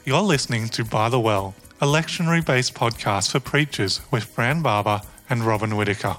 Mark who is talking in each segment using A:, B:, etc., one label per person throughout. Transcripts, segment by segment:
A: You're listening to By the Well, a lectionary-based podcast for preachers with Fran Barber and Robin Whittaker.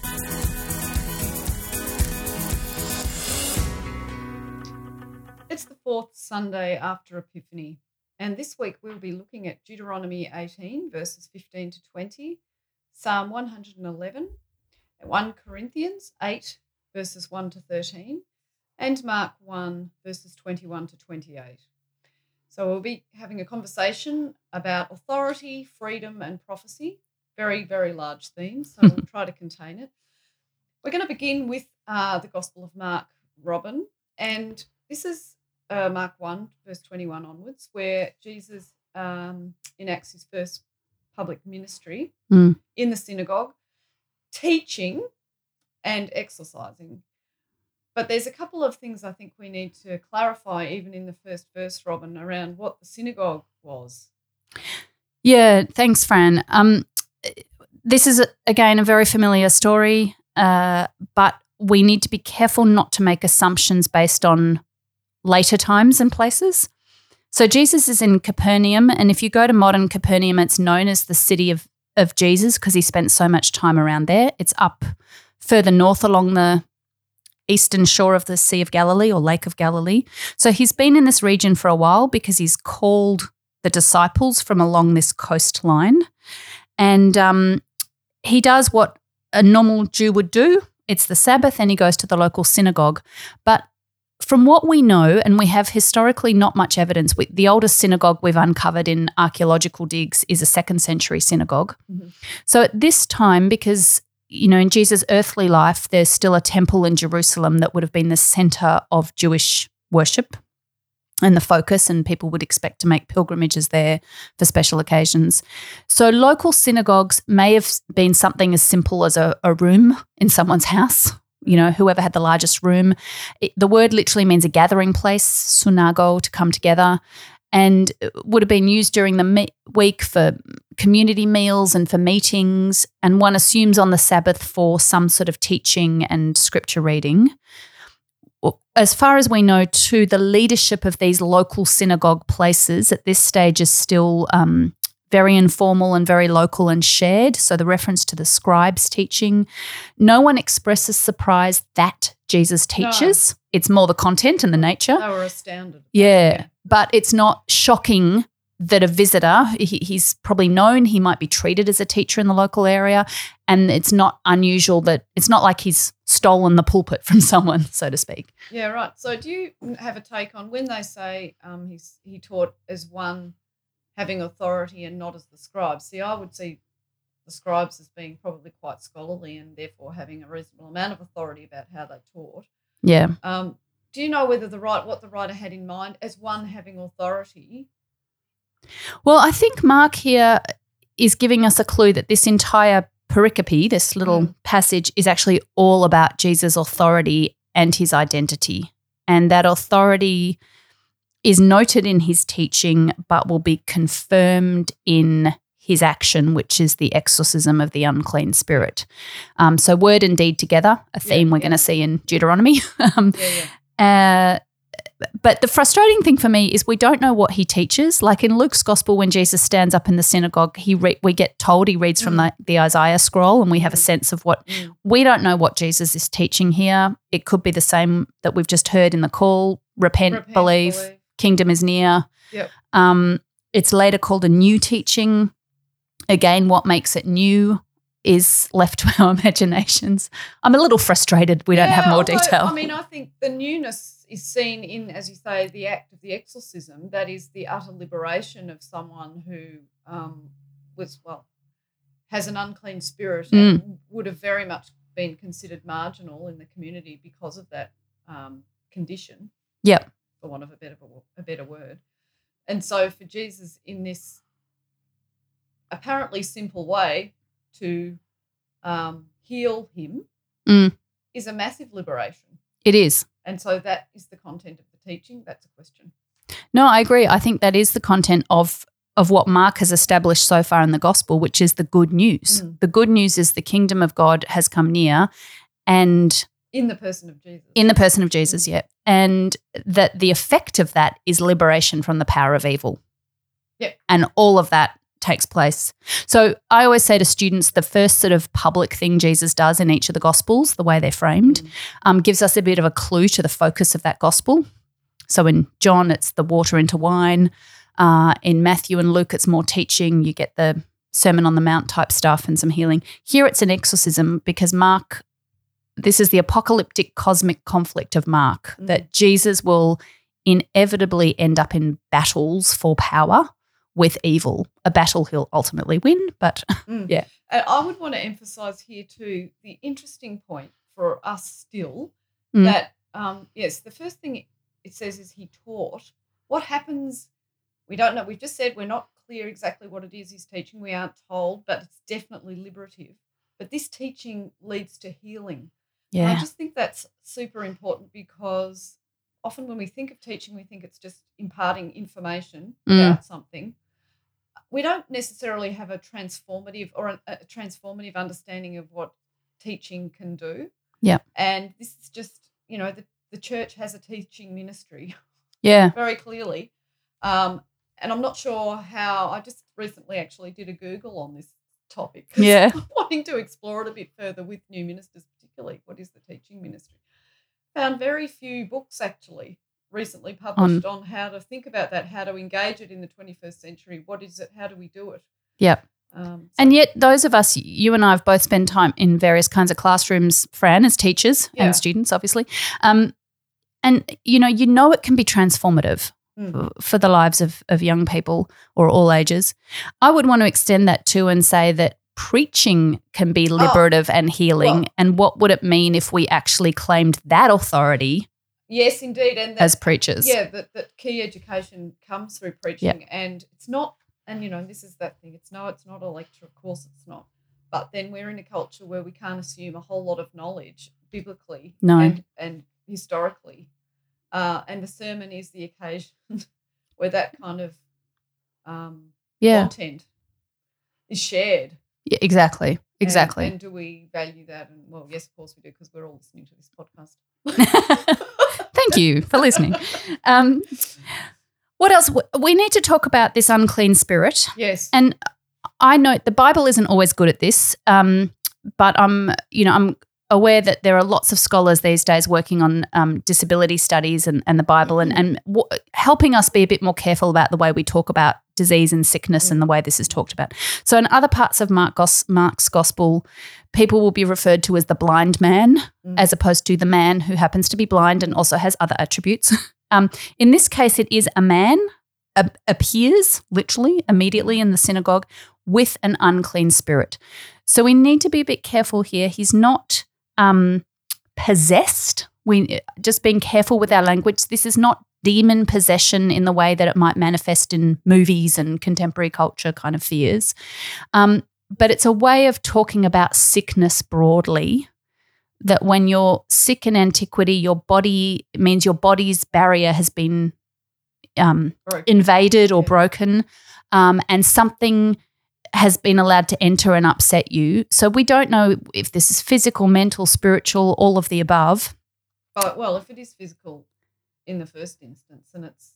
B: It's the fourth Sunday after Epiphany, and this week we'll be looking at Deuteronomy 18, verses 15 to 20, Psalm 111, 1 Corinthians 8, verses 1 to 13, and Mark 1, verses 21 to 28. So we'll be having a conversation about authority, freedom, and prophecy. Very, very large themes, so we'll try to contain it. We're going to begin with the Gospel of Mark, Robin, and this is Mark 1, verse 21 onwards, where Jesus enacts his first public ministry in the synagogue, teaching and exercising. But there's a couple of things I think we need to clarify, even in the first verse, Robin, around what the synagogue was.
C: Yeah, thanks, Fran. This is, again, a very familiar story, but we need to be careful not to make assumptions based on later times and places. So Jesus is in Capernaum, and if you go to modern Capernaum, it's known as the city of Jesus because he spent so much time around there. It's up further north along the eastern shore of the Sea of Galilee or Lake of Galilee. So he's been in this region for a while because he's called the disciples from along this coastline. And he does what a normal Jew would do. It's the Sabbath and he goes to the local synagogue. But from what we know, and we have historically not much evidence, the oldest synagogue we've uncovered in archaeological digs is a 2nd century synagogue. Mm-hmm. So at this time, because in Jesus' earthly life, there's still a temple in Jerusalem that would have been the centre of Jewish worship and the focus, and people would expect to make pilgrimages there for special occasions. So local synagogues may have been something as simple as a room in someone's house, whoever had the largest room. The word literally means a gathering place, synago, to come together, and would have been used during the week for community meals and for meetings, and one assumes on the Sabbath for some sort of teaching and scripture reading. As far as we know, too, the leadership of these local synagogue places at this stage is still very informal and very local and shared. So the reference to the scribes teaching, no one expresses surprise that Jesus teaches. No. It's more the content and the nature.
B: They were astounded.
C: Yeah, but it's not shocking that a visitor, he's probably known he might be treated as a teacher in the local area, and it's not unusual that it's not like he's stolen the pulpit from someone, so to speak.
B: Yeah, right. So do you have a take on when they say he taught as one having authority and not as the scribes? See, I would see the scribes as being probably quite scholarly and therefore having a reasonable amount of authority about how they taught.
C: Yeah.
B: Do you know whether what the writer had in mind as one having authority?
C: Well, I think Mark here is giving us a clue that this entire pericope, this little passage, is actually all about Jesus' authority and his identity. And that authority is noted in his teaching but will be confirmed in his action, which is the exorcism of the unclean spirit. So word and deed together, a theme we're going to see in Deuteronomy. But the frustrating thing for me is we don't know what he teaches. Like in Luke's gospel, when Jesus stands up in the synagogue, we get told he reads from the Isaiah scroll, and we have a sense of what we don't know what Jesus is teaching here. It could be the same that we've just heard in the call: repent, believe, kingdom is near.
B: Yep.
C: It's later called a new teaching. Again, what makes it new is left to our imaginations. I'm a little frustrated we don't have more detail.
B: I mean, I think the newness is seen in, as you say, the act of the exorcism. That is the utter liberation of someone who has an unclean spirit and would have very much been considered marginal in the community because of that condition.
C: Yep.
B: For want of a better word. And so for Jesus, in this apparently simple way to heal him is a massive liberation.
C: It is.
B: And so that is the content of the teaching. That's a question.
C: No, I agree. I think that is the content of what Mark has established so far in the gospel, which is the good news. The good news is the kingdom of God has come near, and
B: in the person of Jesus.
C: In the person of Jesus, yeah. And that the effect of that is liberation from the power of evil.
B: Yep.
C: And all of that takes place. So I always say to students, the first sort of public thing Jesus does in each of the Gospels, the way they're framed, gives us a bit of a clue to the focus of that Gospel. So in John, it's the water into wine. In Matthew and Luke, it's more teaching. You get the Sermon on the Mount type stuff and some healing. Here it's an exorcism because Mark, this is the apocalyptic cosmic conflict of Mark, that Jesus will inevitably end up in battles for power with evil. A battle he'll ultimately win, but yeah.
B: And I would want to emphasise here too the interesting point for us still that, yes, the first thing it says is he taught. What happens, we don't know. We've just said we're not clear exactly what it is he's teaching. We aren't told, but it's definitely liberative. But this teaching leads to healing.
C: Yeah.
B: And I just think that's super important because often when we think of teaching, we think it's just imparting information about something. We don't necessarily have a transformative or a transformative understanding of what teaching can do.
C: Yeah.
B: And this is just, you know, the church has a teaching ministry.
C: Yeah.
B: Very clearly. And I'm not sure how, I just recently actually did a Google on this topic.
C: Yeah.
B: I'm wanting to explore it a bit further with new ministers, particularly. What is the teaching ministry? Found very few books actually recently published on how to think about that, how to engage it in the 21st century. What is it? How do we do it?
C: Yep. And yet those of us, you and I have both spent time in various kinds of classrooms, Fran, as teachers and students, obviously. And, you know it can be transformative for the lives of young people or all ages. I would want to extend that too and say that preaching can be liberative and healing. Well, and what would it mean if we actually claimed that authority?
B: Yes, indeed. And
C: as preachers.
B: Yeah, that key education comes through preaching. And it's not, and, you know, this is that thing. It's not a lecture, of course it's not. But then we're in a culture where we can't assume a whole lot of knowledge biblically and historically. And the sermon is the occasion where that kind of content is shared.
C: Yeah, exactly.
B: And do we value that? And, well, yes, of course we do because we're all listening to this podcast.
C: Thank you for listening. What else? We need to talk about this unclean spirit.
B: Yes.
C: And I know the Bible isn't always good at this, but I'm aware that there are lots of scholars these days working on disability studies and the Bible and helping us be a bit more careful about the way we talk about disease and sickness and the way this is talked about. So in other parts of Mark's gospel, people will be referred to as the blind man as opposed to the man who happens to be blind and also has other attributes. In this case, it is a man appears literally immediately in the synagogue with an unclean spirit. So we need to be a bit careful here. He's not possessed. We just being careful with our language. This is not demon possession in the way that it might manifest in movies and contemporary culture kind of fears. But it's a way of talking about sickness broadly, that when you're sick in antiquity, your body's barrier has been invaded or broken, and something has been allowed to enter and upset you. So we don't know if this is physical, mental, spiritual, all of the above.
B: But, well, if it is physical in the first instance and it's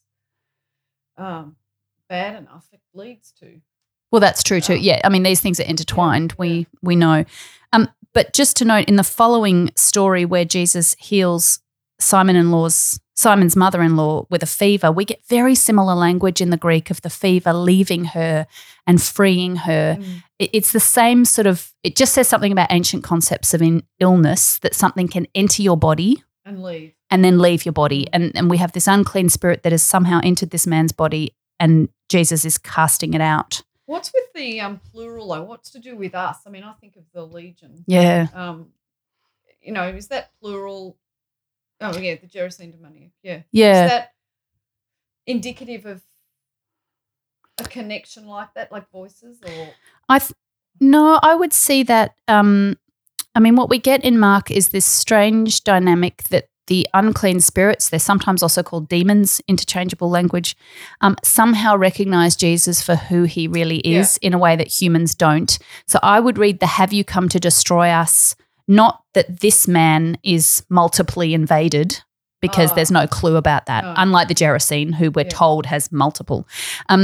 B: bad enough, it leads to.
C: Well, that's true too. Yeah, I mean, these things are intertwined. We know. But just to note, in the following story where Jesus heals Simon's mother-in-law with a fever, we get very similar language in the Greek of the fever leaving her and freeing her. It's the same sort of, it just says something about ancient concepts of illness, that something can enter your body
B: and leave.
C: And then leave your body. And we have this unclean spirit that has somehow entered this man's body and Jesus is casting it out.
B: What's with the plural though? What's to do with us? I mean, I think of the legion.
C: Yeah.
B: Is that plural? Oh, yeah, the Gerasene demoniac. Yeah.
C: Yeah.
B: Is that indicative of a connection like that, like voices or?
C: No, I would see that, what we get in Mark is this strange dynamic that the unclean spirits, they're sometimes also called demons, interchangeable language, somehow recognize Jesus for who he really is in a way that humans don't. So I would read the have you come to destroy us, not that this man is multiply invaded, because there's no clue about that, unlike the Gerasene, who we're told has multiple.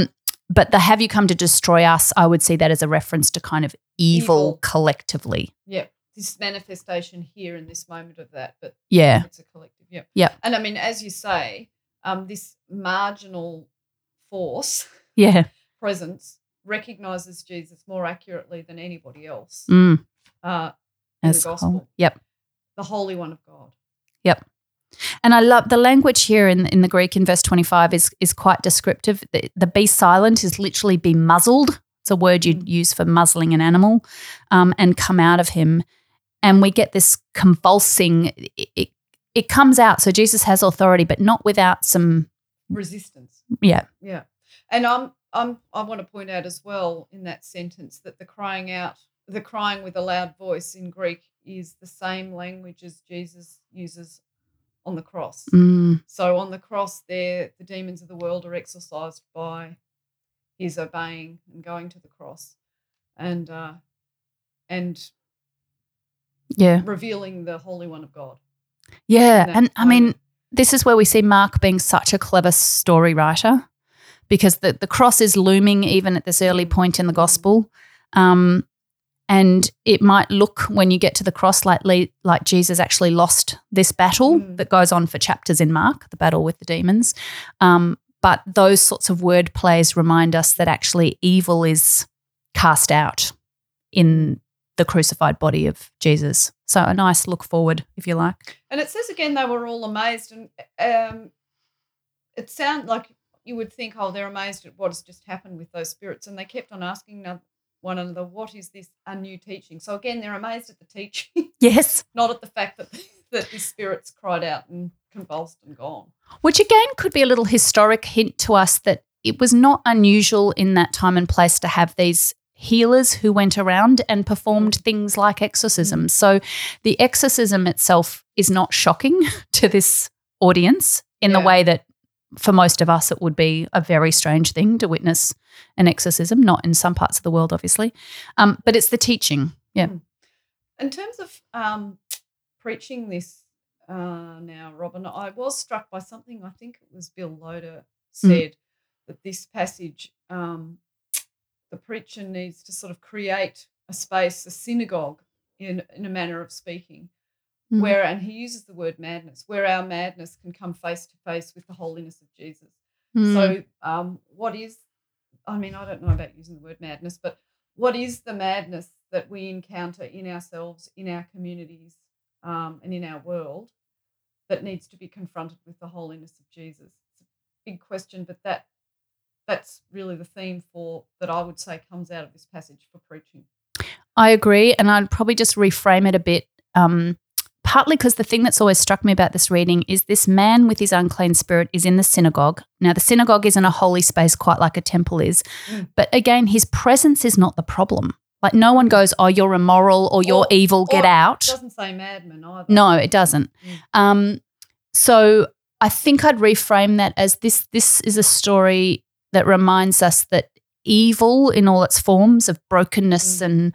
C: But the "have you come to destroy us," I would see that as a reference to kind of evil. Collectively.
B: Yeah. This manifestation here in this moment of that, but
C: Yeah.
B: it's a collective. Yeah.
C: Yeah.
B: And I mean, as you say, this marginal force
C: Yeah.
B: presence recognizes Jesus more accurately than anybody else
C: Mm.
B: in
C: As
B: the gospel.
C: Yep.
B: The Holy One of God.
C: Yep. And I love the language here in the Greek in verse 25 is quite descriptive. The be silent is literally be muzzled. It's a word you'd use for muzzling an animal, and come out of him. And we get this convulsing, it comes out. So Jesus has authority, but not without some
B: resistance.
C: Yeah.
B: Yeah. And I want to point out as well in that sentence that the crying with a loud voice in Greek is the same language as Jesus uses on the cross.
C: Mm.
B: So on the cross there, the demons of the world are exorcised by his obeying and going to the cross and
C: Yeah.
B: revealing the Holy One of God.
C: Yeah.
B: that
C: And I
B: moment.
C: mean, this is where we see Mark being such a clever story writer, because the cross is looming even at this early point in the gospel. And it might look when you get to the cross like Jesus actually lost this battle that goes on for chapters in Mark, the battle with the demons. But those sorts of word plays remind us that actually evil is cast out in the crucified body of Jesus. So a nice look forward, if you like.
B: And it says again they were all amazed, and it sounds like you would think, oh, they're amazed at what has just happened with those spirits, and they kept on asking one another, what is this a new teaching? So again, they're amazed at the teaching,
C: Yes.
B: not at the fact that these spirits cried out and convulsed and gone.
C: Which again could be a little historic hint to us that it was not unusual in that time and place to have these healers who went around and performed things like exorcisms. So the exorcism itself is not shocking to this audience in the way that for most of us it would be a very strange thing to witness an exorcism, not in some parts of the world obviously, but it's the teaching. Yeah.
B: In terms of preaching this now, Robin, I was struck by something, I think it was Bill Loader said, that this passage the preacher needs to sort of create a space, a synagogue in a manner of speaking, where, and he uses the word madness, where our madness can come face to face with the holiness of Jesus. So what is, I mean, I don't know about using the word madness, but what is the madness that we encounter in ourselves, in our communities, and in our world that needs to be confronted with the holiness of Jesus? It's a big question, but that's really the theme that I would say comes out of this passage for preaching.
C: I agree, and I'd probably just reframe it a bit, partly because the thing that's always struck me about this reading is this man with his unclean spirit is in the synagogue. Now, the synagogue isn't a holy space quite like a temple is, but again, his presence is not the problem. Like no one goes, oh, you're immoral or you're evil, get out.
B: It doesn't say madman either.
C: No, it doesn't. So I think I'd reframe that as this is a story that reminds us that evil in all its forms of brokenness and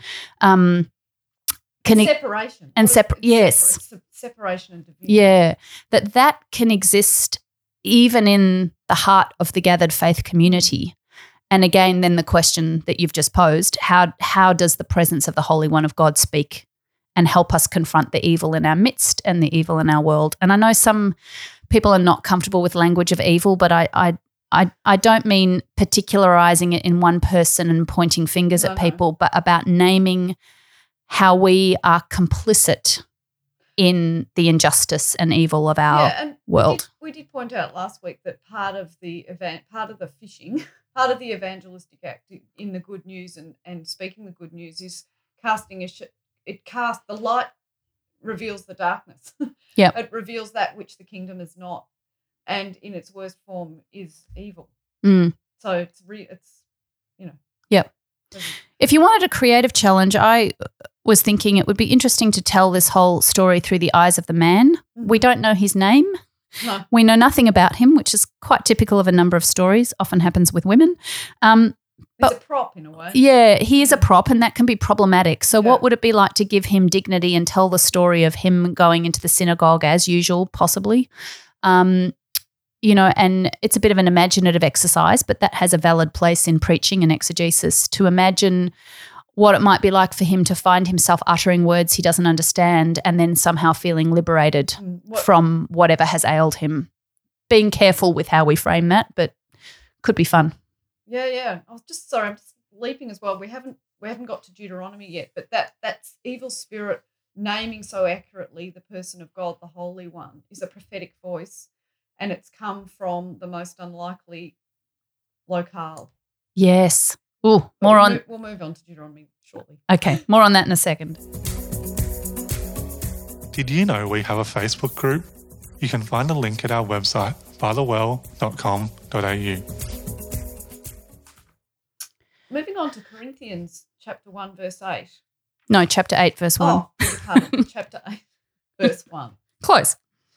B: separation
C: and
B: separation and division.
C: Yeah, that can exist even in the heart of the gathered faith community. And again, then the question that you've just posed, how does the presence of the Holy One of God speak and help us confront the evil in our midst and the evil in our world? And I know some people are not comfortable with language of evil, but I don't mean particularizing it in one person and pointing fingers at people, but about naming how we are complicit in the injustice and evil of our world.
B: We did point out last week that part of the fishing, part of the evangelistic act in the good news and speaking the good news is casting the light reveals the darkness.
C: Yeah,
B: it reveals that which the kingdom is not, and in its worst form is evil. So it's
C: Yep. If you wanted a creative challenge, I was thinking it would be interesting to tell this whole story through the eyes of the man. We don't know his name.
B: No.
C: We know nothing about him, which is quite typical of a number of stories, often happens with women.
B: It's a prop in a way.
C: Yeah, he is a prop and that can be problematic. So what would it be like to give him dignity and tell the story of him going into the synagogue as usual, possibly? and it's a bit of an imaginative exercise, but that has a valid place in preaching and exegesis, to imagine what it might be like for him to find himself uttering words he doesn't understand and then somehow feeling liberated from whatever has ailed him. Being careful with how we frame that, but could be fun.
B: Yeah. I'm just leaping as well. We haven't got to Deuteronomy yet, but that's evil spirit naming so accurately the person of God, the Holy One, is a prophetic voice, and it's come from the most unlikely locale.
C: Yes. We'll
B: move on to Deuteronomy shortly.
C: Okay, more on that in a second.
A: Did you know we have a Facebook group? You can find a link at our website, bythewell.com.au.
B: Moving on to Corinthians chapter 1, verse 8.
C: No, chapter 8, verse 1.
B: Oh, pardon, chapter 8, verse 1.
C: Close.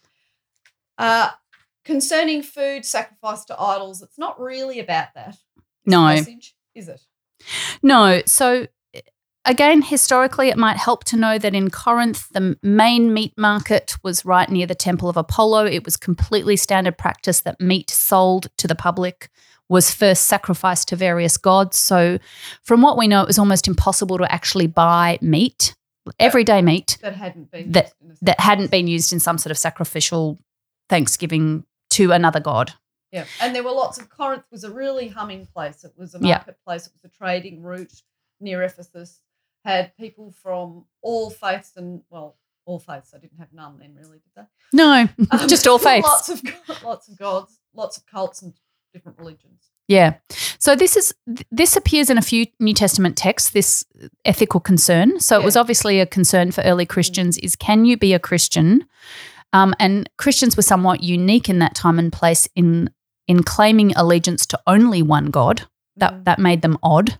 B: Concerning food sacrificed to idols, it's not really about that.
C: No.
B: Message, is it?
C: No. So, again, historically, it might help to know that in Corinth, the main meat market was right near the temple of Apollo. It was completely standard practice that meat sold to the public was first sacrificed to various gods. So, from what we know, it was almost impossible to actually buy meat, everyday meat,
B: that hadn't been used in
C: some sort of sacrificial thanksgiving to another god.
B: Yeah, and there were lots of. Corinth was a really humming place. It was a marketplace. It was a trading route near Ephesus. Had people from all faiths all faiths. I didn't have none then, really, did they?
C: No, just all faiths.
B: Lots of gods, lots of cults and different religions.
C: Yeah. So this appears in a few New Testament texts, this ethical concern. So it was obviously a concern for early Christians is, can you be a Christian? And Christians were somewhat unique in that time and place in claiming allegiance to only one God. That made them odd.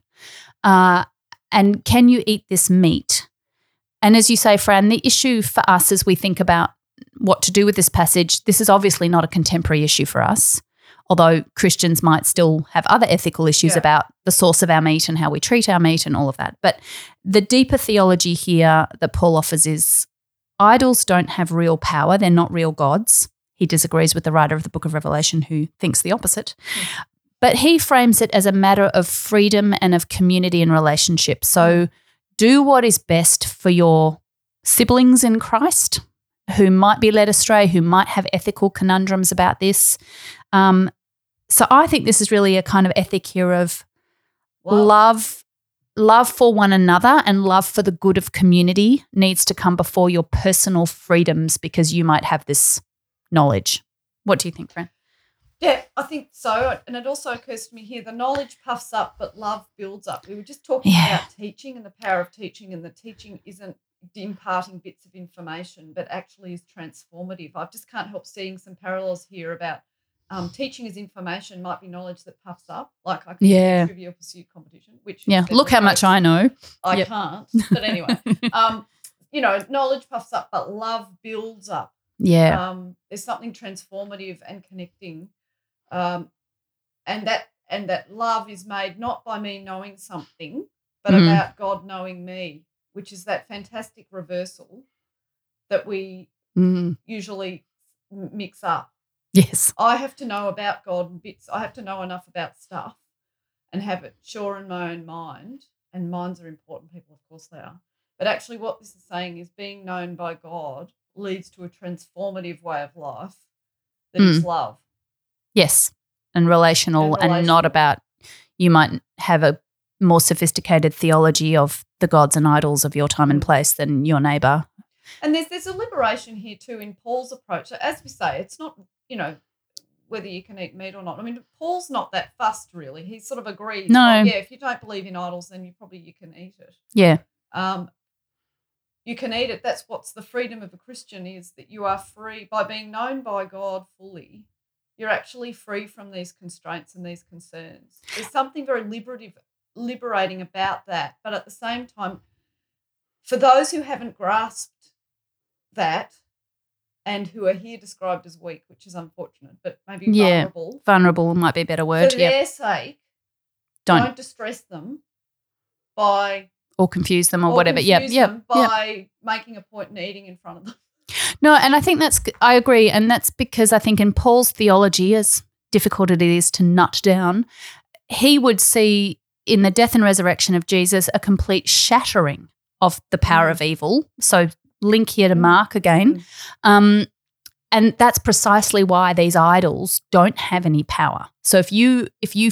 C: And can you eat this meat? And as you say, Fran, the issue for us as we think about what to do with this passage, this is obviously not a contemporary issue for us, although Christians might still have other ethical issues about the source of our meat and how we treat our meat and all of that. But the deeper theology here that Paul offers is idols don't have real power. They're not real gods. He disagrees with the writer of the book of Revelation who thinks the opposite. But he frames it as a matter of freedom and of community and relationship. So do what is best for your siblings in Christ who might be led astray, who might have ethical conundrums about this. So I think this is really a kind of ethic here of love for one another and love for the good of community needs to come before your personal freedoms because you might have this knowledge. What do you think, Fran?
B: Yeah, I think so. And it also occurs to me here, the knowledge puffs up but love builds up. We were just talking about teaching and the power of teaching, and the teaching isn't imparting bits of information but actually is transformative. I just can't help seeing some parallels here about teaching as information might be knowledge that puffs up. Like I can do a Trivial Pursuit competition, which
C: look how much I know.
B: I can't. But anyway, knowledge puffs up but love builds up.
C: Yeah.
B: There's something transformative and connecting. And that love is made not by me knowing something, but about God knowing me, which is that fantastic reversal that we usually mix up.
C: Yes.
B: I have to know about God in bits. I have to know enough about stuff and have it sure in my own mind, and minds are important people, of course they are. But actually what this is saying is being known by God leads to a transformative way of life that is love.
C: Yes, and relational and not about you might have a more sophisticated theology of the gods and idols of your time and place than your neighbour.
B: And there's a liberation here too in Paul's approach. So as we say, it's not, whether you can eat meat or not. I mean, Paul's not that fussed really. He sort of agrees.
C: No.
B: If you don't believe in idols, then you can eat it.
C: Yeah.
B: You can eat it. That's what's the freedom of a Christian is, that you are free by being known by God fully. You're actually free from these constraints and these concerns. There's something very liberating about that. But at the same time, for those who haven't grasped that and who are here described as weak, which is unfortunate, but maybe vulnerable.
C: Vulnerable might be a better word.
B: For their sake, don't distress them by...
C: Or confuse them or whatever. By
B: making a point and eating in front of them.
C: No, and I think I agree. And that's because I think in Paul's theology, as difficult it is to nut down, he would see in the death and resurrection of Jesus a complete shattering of the power of evil. So link here to Mark again. And that's precisely why these idols don't have any power. So if you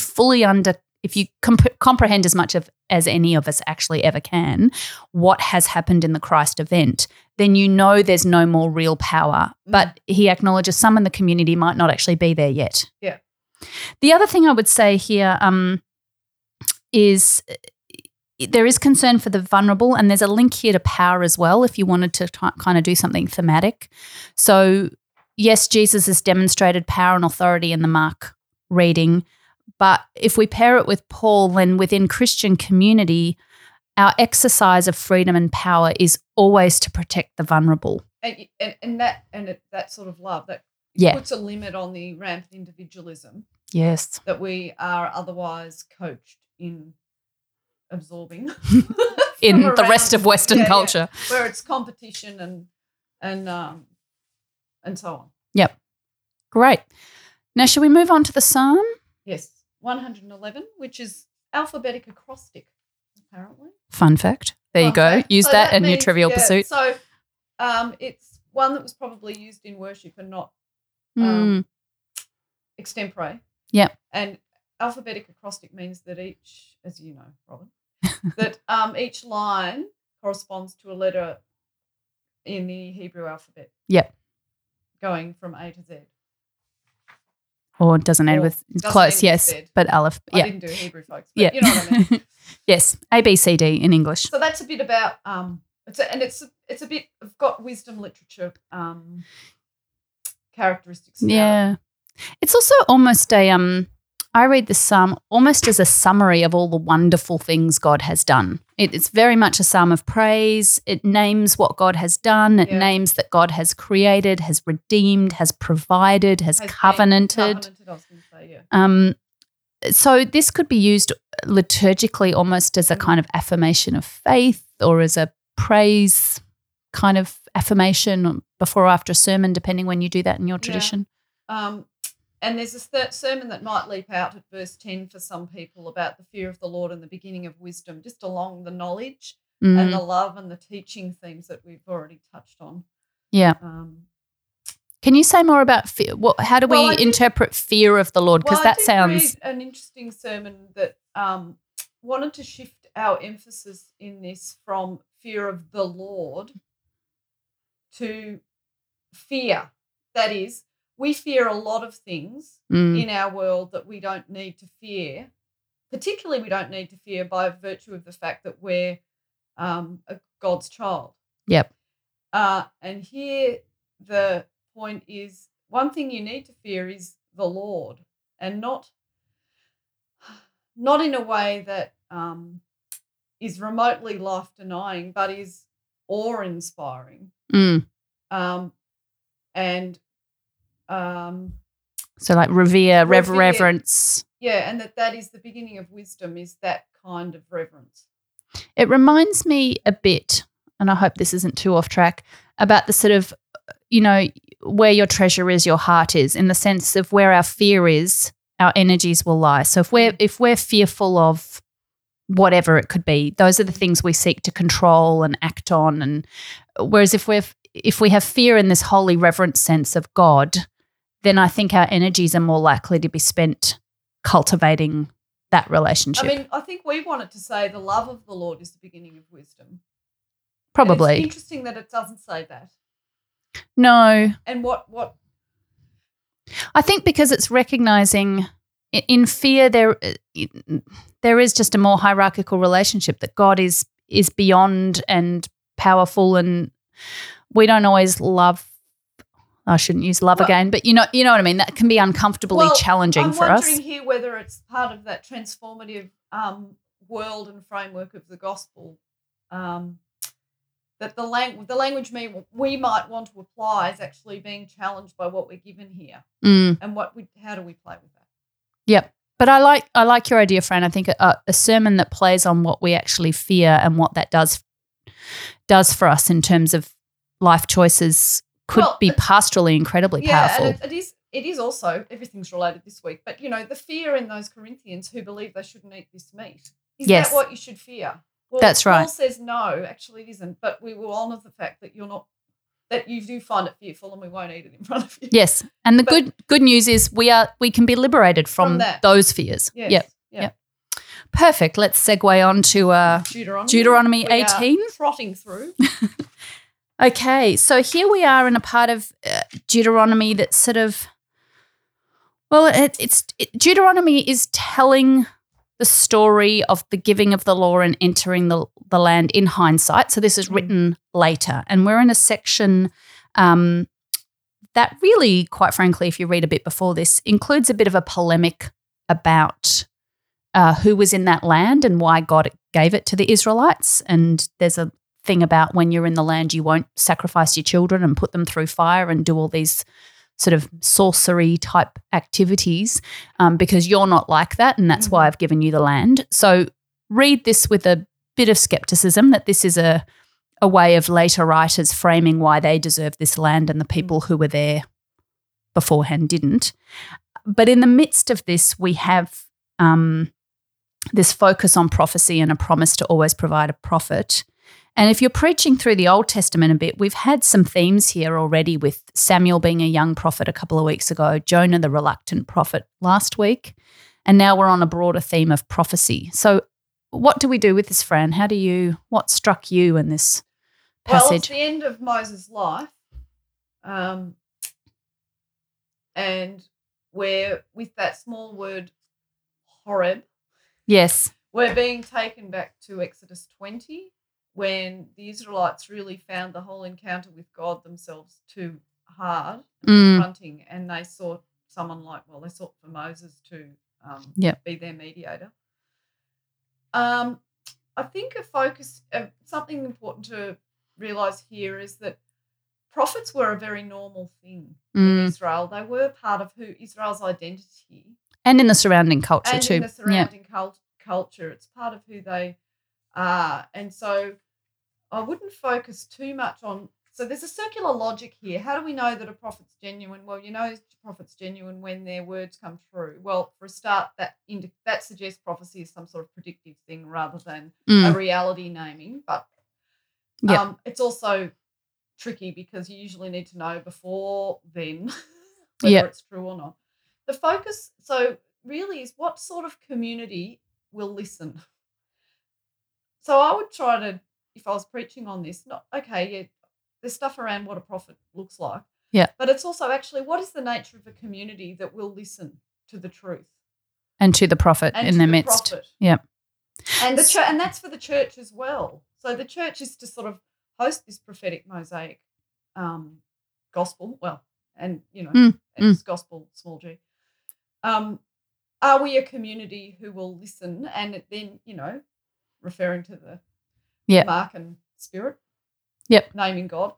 C: comprehend as much as any of us actually ever can what has happened in the Christ event, then you know there's no more real power. But he acknowledges some in the community might not actually be there yet.
B: Yeah.
C: The other thing I would say here is there is concern for the vulnerable, and there's a link here to power as well if you wanted to kind of do something thematic. So yes, Jesus has demonstrated power and authority in the Mark reading, but if we pair it with Paul, then within Christian community, our exercise of freedom and power is always to protect the vulnerable.
B: And that sort of love that puts a limit on the rampant individualism.
C: Yes.
B: That we are otherwise coached in absorbing
C: in the rest of Western culture,
B: where it's competition and so on.
C: Yep. Great. Now, shall we move on to the psalm?
B: Yes, 111, which is alphabetic acrostic, apparently.
C: Fun fact. There you go. Use that in your Trivial Pursuit.
B: So it's one that was probably used in worship and not extempore.
C: Yep.
B: And alphabetic acrostic means that each, as you know, Robin, that each line corresponds to a letter in the Hebrew alphabet.
C: Yep.
B: Going from A to Z.
C: Or it doesn't end with close, yes, but Aleph.
B: I didn't do Hebrew, folks, but you know what I mean.
C: Yes, A, B, C, D in English.
B: So that's a bit about it's a bit of got wisdom literature characteristics.
C: Yeah, it's also almost a I read the psalm almost as a summary of all the wonderful things God has done. It's very much a psalm of praise. It names what God has done. It names that God has created, has redeemed, has provided, has covenanted.
B: I was going to say,
C: So this could be used liturgically almost as a kind of affirmation of faith or as a praise kind of affirmation before or after a sermon, depending when you do that in your tradition.
B: And there's a sermon that might leap out at verse 10 for some people about the fear of the Lord and the beginning of wisdom, just along the knowledge and the love and the teaching themes that we've already touched on.
C: Yeah. Can you say more about fear? How do we interpret fear of the Lord? Because that sounds
B: read an interesting sermon that wanted to shift our emphasis in this from fear of the Lord to fear. That is, we fear a lot of things in our world that we don't need to fear. Particularly, we don't need to fear by virtue of the fact that we're God's child.
C: Yep.
B: And here the point is, one thing you need to fear is the Lord, and not in a way that is remotely life-denying, but is awe-inspiring.
C: So like revere, reverence.
B: Yeah, and that is the beginning of wisdom, is that kind of reverence.
C: It reminds me a bit, and I hope this isn't too off track, about the sort of, where your treasure is, your heart is, in the sense of where our fear is, our energies will lie. So if we're fearful of whatever it could be, those are the things we seek to control and act on. And whereas if we have fear in this holy reverent sense of God, then I think our energies are more likely to be spent cultivating that relationship.
B: I mean, I think we wanted to say the love of the Lord is the beginning of wisdom.
C: Probably.
B: And it's interesting that it doesn't say that.
C: No.
B: And what?
C: I think because it's recognizing in fear there is just a more hierarchical relationship, that God is beyond and powerful, and we don't always love. I shouldn't use love again, but you know what I mean. That can be uncomfortably challenging for us.
B: I'm wondering here whether it's part of that transformative world and framework of the gospel that the language we might want to apply is actually being challenged by what we're given here, and how do we play with that?
C: Yep. But I like your idea, Fran. I think a sermon that plays on what we actually fear and what that does for us in terms of life choices could be pastorally incredibly powerful.
B: And it is also, everything's related this week, but, the fear in those Corinthians who believe they shouldn't eat this meat. Is that what you should fear? Well,
C: that's right.
B: Paul says no, actually it isn't, but we will honour the fact that that you do find it fearful and we won't eat it in front of you.
C: Yes, and the good news is we can be liberated from those fears.
B: Yes.
C: Yep. Perfect. Let's segue on to Deuteronomy 18.
B: Trotting through.
C: Okay, so here we are in a part of Deuteronomy that's sort of, Deuteronomy is telling the story of the giving of the law and entering the land in hindsight. So this is written later, and we're in a section that really, quite frankly, if you read a bit before this, includes a bit of a polemic about who was in that land and why God gave it to the Israelites. And there's a thing about when you're in the land, you won't sacrifice your children and put them through fire and do all these sort of sorcery type activities because you're not like that, and that's why I've given you the land. So read this with a bit of skepticism that this is a way of later writers framing why they deserve this land and the people who were there beforehand didn't. But in the midst of this, we have this focus on prophecy and a promise to always provide a prophet. And if you're preaching through the Old Testament a bit, we've had some themes here already with Samuel being a young prophet a couple of weeks ago, Jonah the reluctant prophet last week, and now we're on a broader theme of prophecy. So what do we do with this, Fran? What struck you in this passage?
B: Well, it's the end of Moses' life, and we're with that small word Horeb.
C: Yes.
B: We're being taken back to Exodus 20, when the Israelites really found the whole encounter with God themselves too hard and confronting, and they sought they sought for Moses to be their mediator. I think something important to realise here is that prophets were a very normal thing in Israel. They were part of Israel's identity.
C: And in the surrounding culture too.
B: And in the surrounding culture. It's part of who they are. And so I wouldn't focus too much on – so there's a circular logic here. How do we know that a prophet's genuine? Well, a prophet's genuine when their words come true. Well, for a start, that suggests prophecy is some sort of predictive thing rather than a reality naming. But it's also tricky because you usually need to know before then whether it's true or not. The focus, so really, is what sort of community will listen. So I would try to, if I was preaching on this, there's stuff around what a prophet looks like.
C: Yeah.
B: But it's also actually what is the nature of a community that will listen to the truth.
C: And to the prophet in their midst.
B: Prophet.
C: Yeah.
B: And and that's for the church as well. So the church is to sort of host this prophetic mosaic gospel. Well, and it's gospel, small g. Are we a community who will listen and then, referring to the mark and spirit, naming God,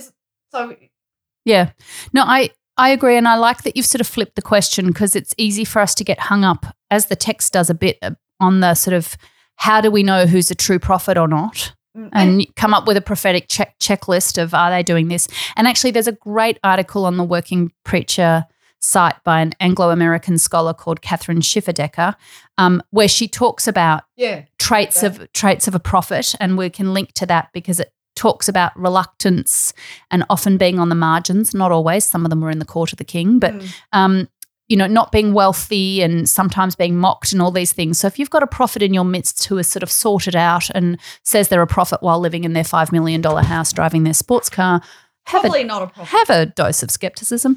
C: Yeah. No, I agree, and I like that you've sort of flipped the question because it's easy for us to get hung up, as the text does a bit, on the sort of how do we know who's a true prophet or not, and come up with a prophetic checklist of are they doing this. And actually there's a great article on the Working Preacher site by an Anglo-American scholar called Catherine Schifferdecker, where she talks about traits of a prophet, and we can link to that because it talks about reluctance and often being on the margins, not always. Some of them were in the court of the king, but not being wealthy and sometimes being mocked and all these things. So if you've got a prophet in your midst who is sort of sorted out and says they're a prophet while living in their $5 million house, driving their sports car,
B: probably not a prophet.
C: Have a dose of skepticism.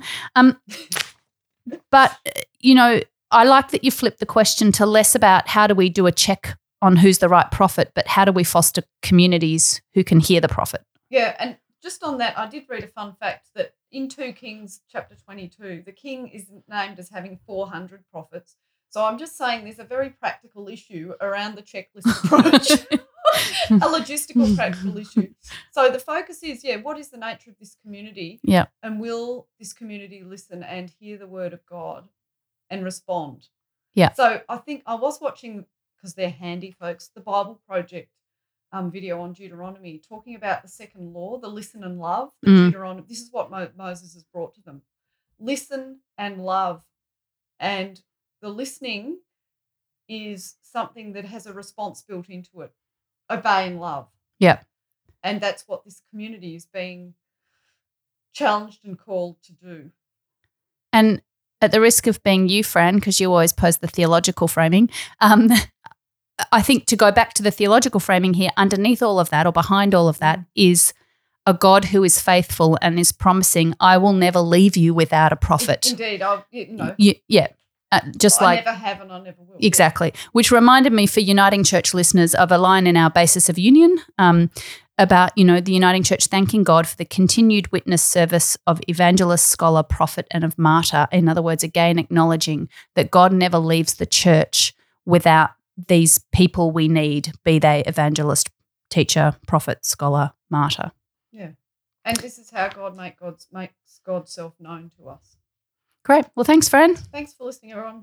C: But, I like that you flipped the question to less about how do we do a check on who's the right prophet, but how do we foster communities who can hear the prophet?
B: Yeah, and just on that, I did read a fun fact that in 2 Kings chapter 22, the king is named as having 400 prophets. So I'm just saying there's a very practical issue around the checklist approach, a logistical practical issue. So the focus is, what is the nature of this community?
C: Yeah.
B: And will this community listen and hear the word of God and respond?
C: Yeah.
B: So I think I was watching, because they're handy folks, the Bible Project video on Deuteronomy, talking about the second law, the listen and love. Deuteronomy. This is what Moses has brought to them: listen and love. And the listening is something that has a response built into it. Obey and love.
C: Yeah.
B: And that's what this community is being challenged and called to do.
C: And at the risk of being you, Fran, because you always pose the theological framing, I think to go back to the theological framing here, underneath all of that or behind all of that is a God who is faithful and is promising, I will never leave you without a prophet.
B: Indeed.
C: Just
B: I
C: like
B: never have and I never will.
C: Exactly. Which reminded me for Uniting Church listeners of a line in our Basis of Union about, the Uniting Church thanking God for the continued witness service of evangelist, scholar, prophet, and of martyr. In other words, again, acknowledging that God never leaves the church without these people we need, be they evangelist, teacher, prophet, scholar, martyr.
B: Yeah. And this is how God makes God's self known to us.
C: Great. Well, thanks, Fran.
B: Thanks for listening, everyone.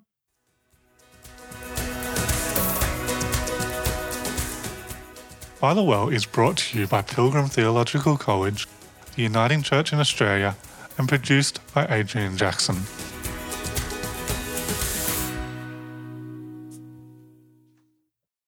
A: By the Well is brought to you by Pilgrim Theological College, the Uniting Church in Australia, and produced by Adrian Jackson.